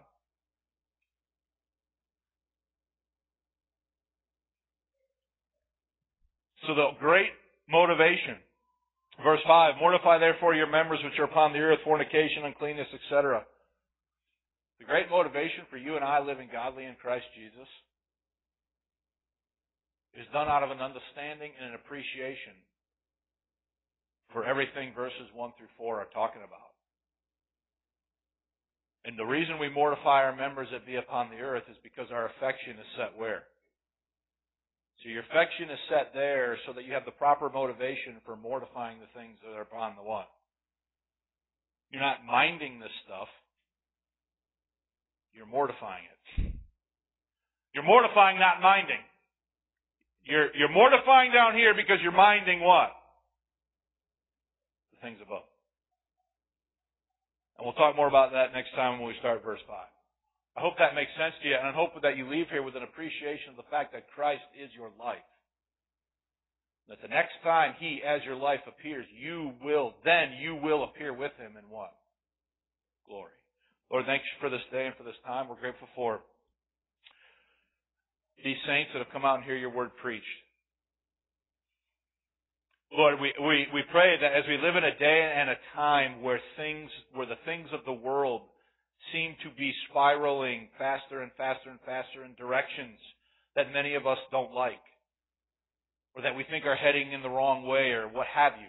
Speaker 1: So the great motivation Verse 5, mortify therefore your members which are upon the earth, fornication, uncleanness, etc. The great motivation for you and I living godly in Christ Jesus is done out of an understanding and an appreciation for everything verses 1 through 4 are talking about. And the reason we mortify our members that be upon the earth is because our affection is set where? So your affection is set there so that you have the proper motivation for mortifying the things that are upon the what? You're not minding this stuff. You're mortifying it. You're mortifying, not minding. You're mortifying down here because you're minding what? The things above. And we'll talk more about that next time when we start verse 5. I hope that makes sense to you, and I hope that you leave here with an appreciation of the fact that Christ is your life. That the next time He, as your life, appears, you will appear with Him in what? Glory. Lord, thanks for this day and for this time. We're grateful for these saints that have come out and hear your word preached. Lord, we pray that as we live in a day and a time where the things of the world seem to be spiraling faster and faster and faster in directions that many of us don't like, or that we think are heading in the wrong way, or what have you,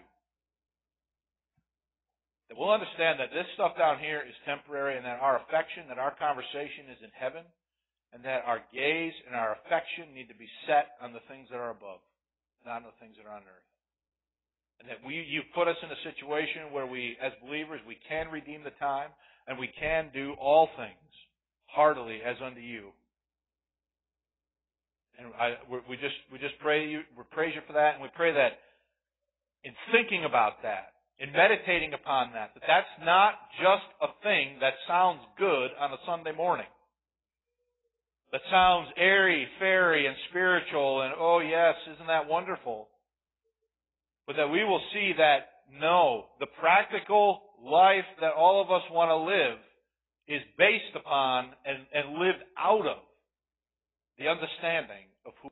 Speaker 1: that we'll understand that this stuff down here is temporary, and that our affection, that our conversation is in heaven, and that our gaze and our affection need to be set on the things that are above, not on the things that are on earth. And that you've put us in a situation where we, as believers, we can redeem the time, and we can do all things heartily as unto you. And we just praise you for that, and we pray that in thinking about that, in meditating upon that that's not just a thing that sounds good on a Sunday morning. That sounds airy, fairy, and spiritual, and oh yes, isn't that wonderful? But that we will see that, no, the practical life that all of us want to live is based upon and lived out of the understanding of who